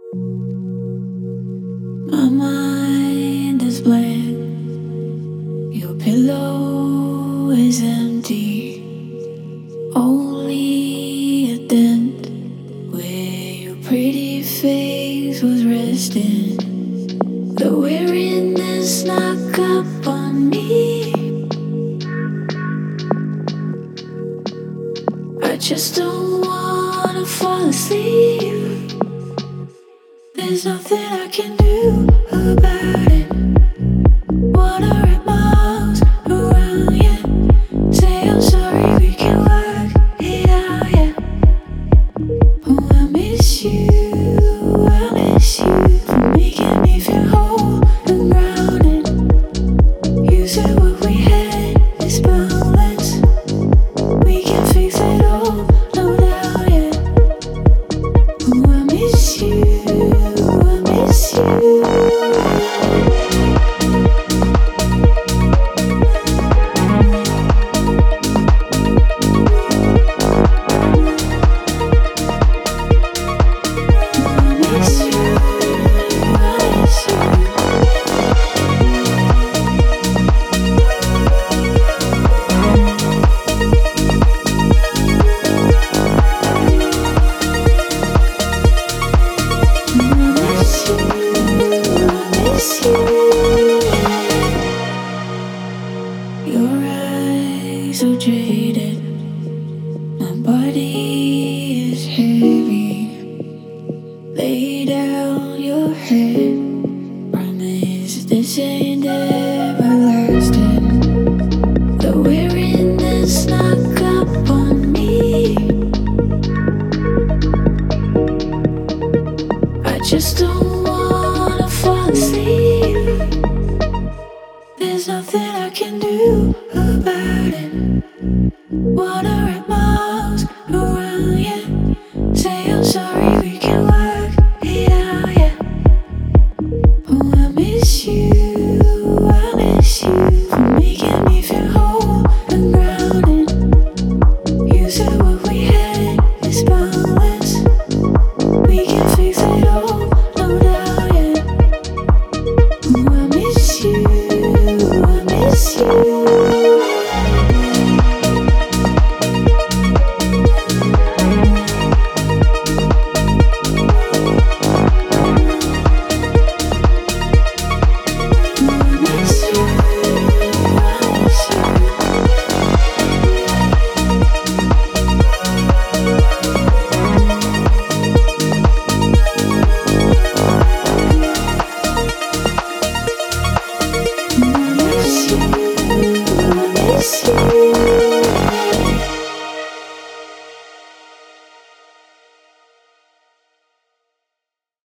My mind is blank. Your pillow is empty. Only a dent where your pretty face was resting. The weariness snuck up on me. I just don't wanna fall asleep. There's nothing I can do about it. Wanna wrap my arms around you. Say I'm sorry, we can work it out, yeah. Oh, I miss you for making me feel whole and grounded. You said what we had is boundless. We can fix it all, no doubt, yeah. Oh, I miss you, I miss you. Your eyes so jaded, my body is heavy.